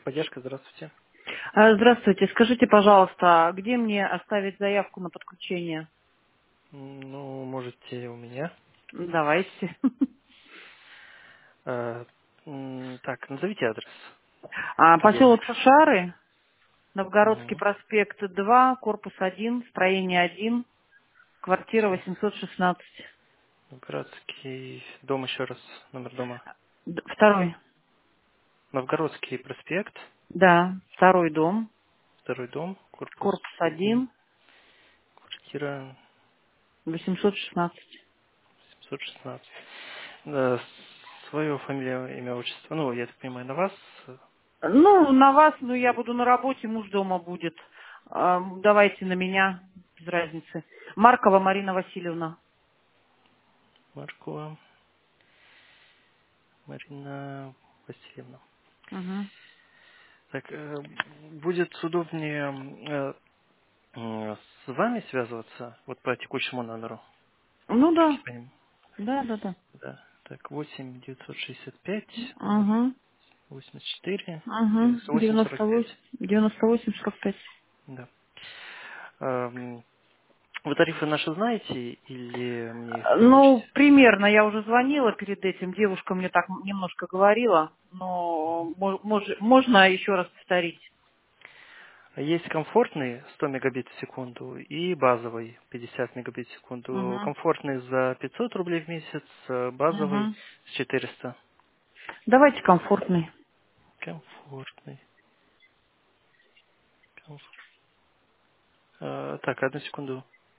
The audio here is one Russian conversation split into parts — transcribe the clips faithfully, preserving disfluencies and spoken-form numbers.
Техподдержка, здравствуйте. А, Здравствуйте. Скажите, пожалуйста, где мне оставить заявку на подключение? М, Ну, можете у меня. Давайте. Э, м, Так, назовите адрес, А, где. Поселок Шушары, Новгородский Мгм. проспект два, корпус один, строение один, квартира Сейчас. восемьсот шестнадцать. Новгородский дом, еще раз, номер дома. Д- Второй. Новгородский проспект, Да, второй дом, второй дом, корпус корпус один, один, квартира восемьсот шестнадцать. семьсот шестнадцать. Да, свое фамилия, имя, отчество. Ну, я так понимаю, на вас. Ну, на вас, ну, я буду на работе, муж дома будет. А, Давайте на меня, без разницы. Маркова Марина Васильевна. Маркова Марина Васильевна. Угу. Так, э, будет удобнее э, м, с вами связываться, вот по текущему номеру. Ну Как да, я понимаю. да, да, да. Да. Так, восемь девятьсот шестьдесят пять Угу. восемьдесят четыре Угу. девяносто восемь сорок девяносто восемь, пять. девяносто восемь, сорок пять. Да. Ам, Вы тарифы наши знаете или мне их озвучить? Ну, примерно, я уже звонила перед этим, девушка мне так немножко говорила, но мо- мож- можно еще раз повторить. Есть комфортный сто мегабит в секунду и базовый пятьдесят мегабит в секунду. Угу. Комфортный за пятьсот рублей в месяц, а базовый Угу. с четыреста. Давайте комфортный. Комфортный. Комф- а, так, одну секунду.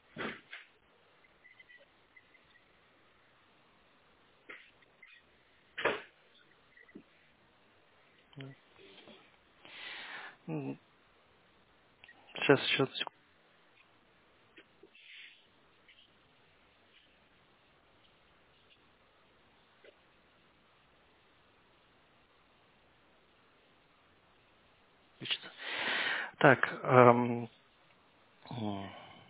М, Сейчас еще одну секунду. Так, ам, м,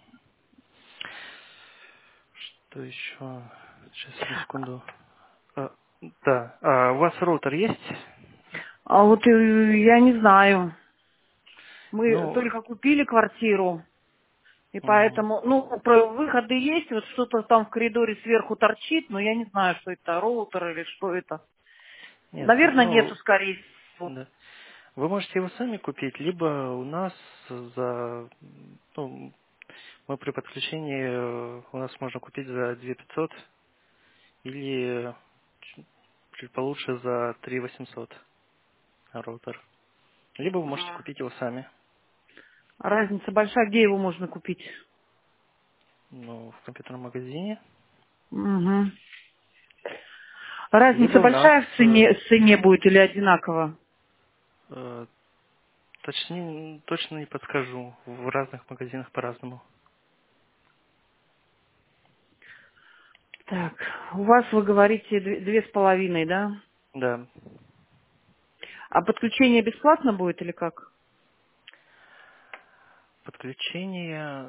что еще? Сейчас, одну секунду. А, да, а, у вас роутер есть? А вот э, я не знаю. Мы Ну, только купили квартиру, и мгм. поэтому, ну, про выходы есть, вот что-то там в коридоре сверху торчит, но я не знаю, что это, роутер или что это. Нет, Наверное, нету, ну, скорее всего. да. Вы можете его сами купить, либо у нас за, ну, мы при подключении, э, у нас можно купить за две тысячи пятьсот или ч- чуть получше за три тысячи восемьсот роутер. Либо вы можете купить его сами, Разница большая, где его можно купить? ну, в компьютерном магазине, Угу. Разница либо у нас, большая в э, цене, в цене будет или одинаково? э, точнее, точно не подскажу, в разных магазинах по-разному. Так, у вас, вы говорите, две, две с половиной, да? Да, А подключение бесплатно будет или как? подключение,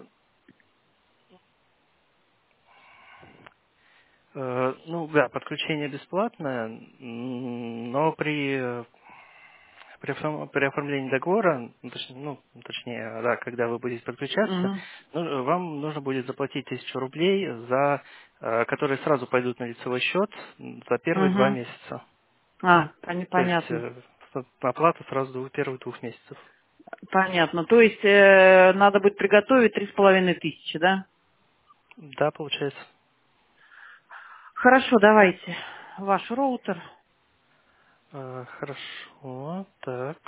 э, ну да, подключение бесплатное, м, но при, э, при, оформ- при оформлении договора, ну, точ- ну, точнее, да, когда вы будете подключаться, Угу. ну, вам нужно будет заплатить тысячу рублей, за, э, которые сразу пойдут на лицевой счет м, за первые два Угу. месяца. А, пони- То есть понятно. э, оплата сразу до первых двух месяцев. Понятно. То есть э, надо будет приготовить три с половиной тысячи, да? Да, получается. Хорошо, давайте. Ваш роутер. Э, Хорошо, так.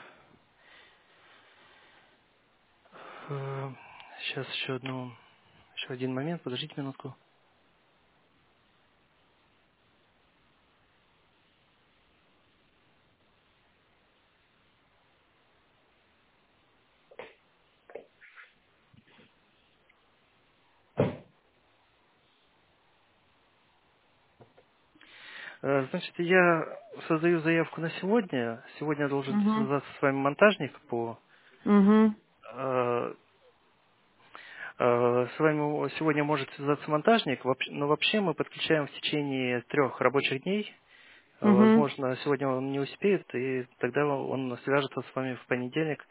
Э, Сейчас еще одну, еще один момент, подождите минутку. Э, Значит, я создаю заявку на сегодня. Сегодня должен Угу. связаться с вами монтажник по... Угу. э, э, С вами сегодня может связаться монтажник, вообще- но вообще мы подключаем в течение трех рабочих дней Угу. Возможно, сегодня он не успеет, и тогда он свяжется с вами в понедельник.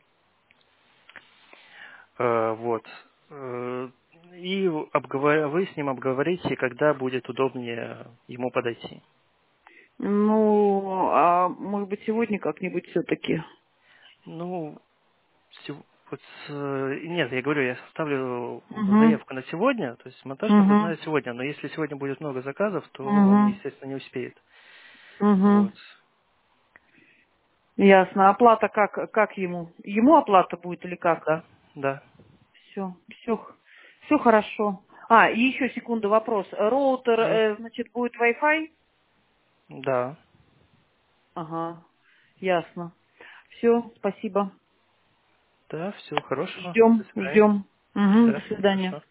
Э, Вот. Э, И обговор- вы с ним обговорите, когда будет удобнее ему подойти. Ну, а может быть, сегодня как-нибудь все-таки? Ну, сев- вот, э, нет, я говорю, я составлю Угу. заявку на сегодня, то есть монтаж Угу. начинаю сегодня, но если сегодня будет много заказов, то он, Угу. естественно, не успеет. Угу. Вот. Ясно. Оплата как, как ему? Ему оплата будет или как? Да, да. Все, все, все хорошо. А, и еще секунду вопрос. Роутер, Мгм. э, значит, будет Wi-Fi? Да, Ага, ясно. Все, спасибо. да, всего хорошего. До Ждем, свидания. ждем. Угу, до Да, свидания. хорошо.